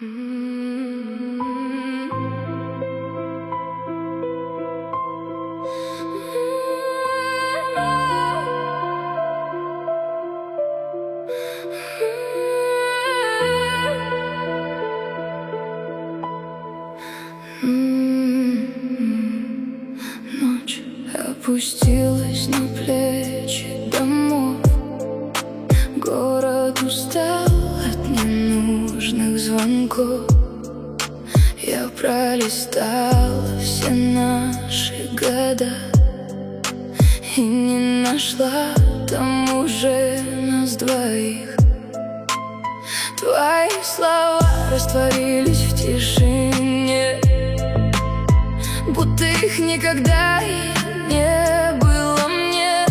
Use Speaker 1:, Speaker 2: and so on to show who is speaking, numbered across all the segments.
Speaker 1: Ночь опустилась на плечи домов. Город устал от ненужных звонков. Я пролистала все наши года и не нашла там уже нас двоих. Твои слова растворились в тишине, будто их никогда и не было мне.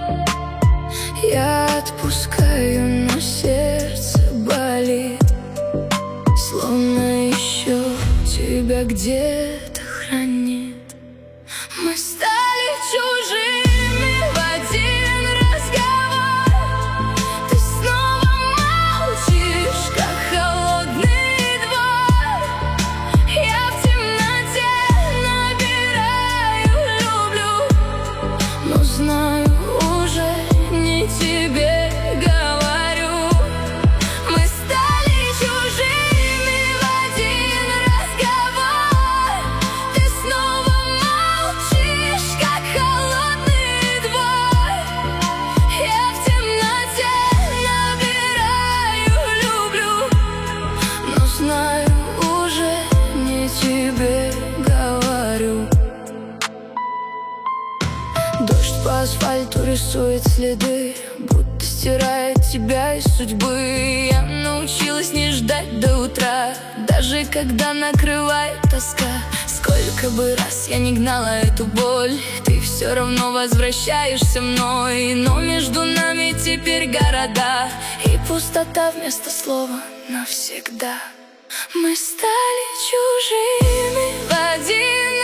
Speaker 1: Я отпускаю, но сердце болит, словно еще тебя где-то хранит. Мы стали чужими в один разговор. Ты снова молчишь, как холодный двор. Я в темноте набираю «люблю», но знаю, уже не тебе говорю. Мы стали чужими в один разговор. Ты снова молчишь, как холодный двор. Я в темноте набираю «люблю», но знаю, уже не тебе говорю. Дождь по асфальту рисует следы, будто стирает тебя из судьбы. Я научилась не ждать до утра, даже когда накрывает тоска. Сколько бы раз я не гнала эту боль, ты все равно возвращаешься мной. Но между нами теперь города и пустота вместо слова навсегда. Мы стали чужими в один